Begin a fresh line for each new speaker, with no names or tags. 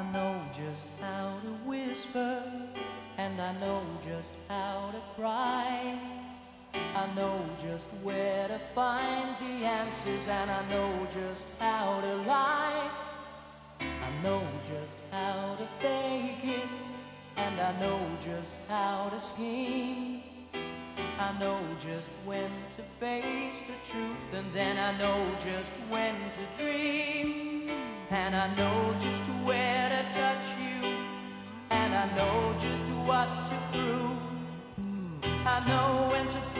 know just how to whisper, and I know just how to cry. I know just where to find the answers, and I know just how to lie. I know just how to fake it, and I know just how to scheme. I know just when to face the truth, and then I know just when to dream. And I know just where to touch you, and I know just what to prove. I know when to